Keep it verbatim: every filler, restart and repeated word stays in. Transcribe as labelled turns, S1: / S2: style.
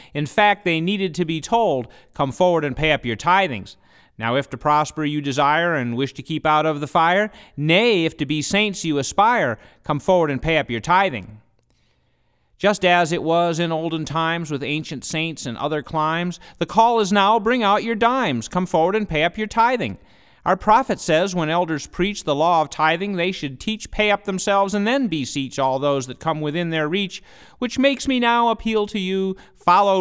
S1: In fact, they needed to be told, "Come forward and pay up your tithings." Now if to prosper you desire, and wish to keep out of the fire, nay, if to be saints you aspire, come forward and pay up your tithing. Just as it was in olden times with ancient saints and other climes, the call is now, bring out your dimes, come forward and pay up your tithing. Our prophet says when elders preach the law of tithing, they should teach, pay up themselves, and then beseech all those that come within their reach, which makes me now appeal to you, follow